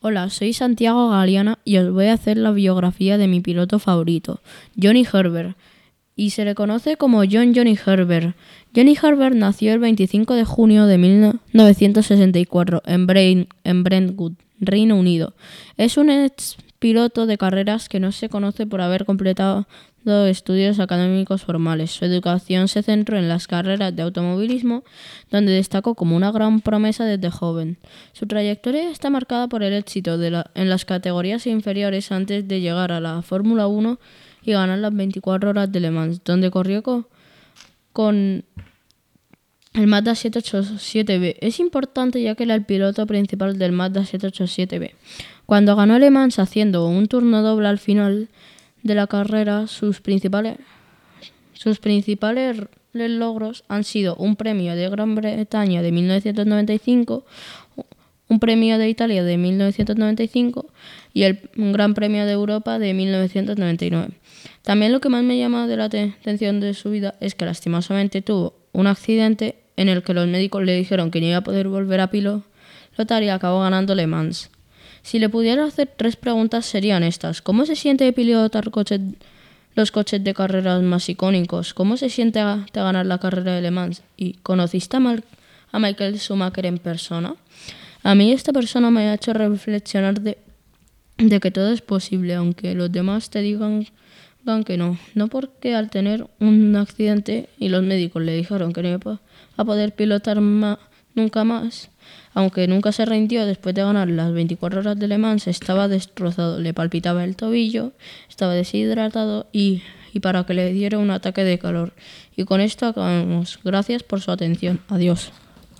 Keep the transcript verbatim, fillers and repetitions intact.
Hola, soy Santiago Galeana y os voy a hacer la biografía de mi piloto favorito, Johnny Herbert, y se le conoce como John Johnny Herbert. Johnny Herbert nació el veinticinco de junio de mil novecientos sesenta y cuatro en, Brain, en Brentwood, Reino Unido. Es un ex piloto de carreras que no se conoce por haber completado estudios académicos formales. Su educación se centró en las carreras de automovilismo, donde destacó como una gran promesa desde joven. Su trayectoria está marcada por el éxito de la, en las categorías inferiores antes de llegar a la Fórmula uno y ganar las veinticuatro horas de Le Mans, donde corrió con, con el Mazda siete ocho siete B. Es importante ya que era el piloto principal del Mazda siete ocho siete B. Cuando ganó Le Mans haciendo un turno doble al final de la carrera, sus principales, sus principales logros han sido un premio de Gran Bretaña de mil novecientos noventa y cinco, un premio de Italia de mil novecientos noventa y cinco y el Gran Premio de Europa de mil novecientos noventa y nueve. También lo que más me llama de la atención de su vida es que lastimosamente tuvo un accidente en el que los médicos le dijeron que no iba a poder volver a pilotar y acabó ganando Le Mans. Si le pudiera hacer tres preguntas serían estas: ¿cómo se siente pilotar coches, los coches de carreras más icónicos? ¿Cómo se siente a, a ganar la carrera de Le Mans? ¿Y conociste a, Mal, a Michael Schumacher en persona? A mí esta persona me ha hecho reflexionar de, de que todo es posible, aunque los demás te digan, digan que no. No porque al tener un accidente y los médicos le dijeron que no iba a poder pilotar ma, nunca más, aunque nunca se rindió después de ganar las veinticuatro horas de Le Mans, estaba destrozado, le palpitaba el tobillo, estaba deshidratado y, y para que le diera un ataque de calor. Y con esto acabamos. Gracias por su atención. Adiós.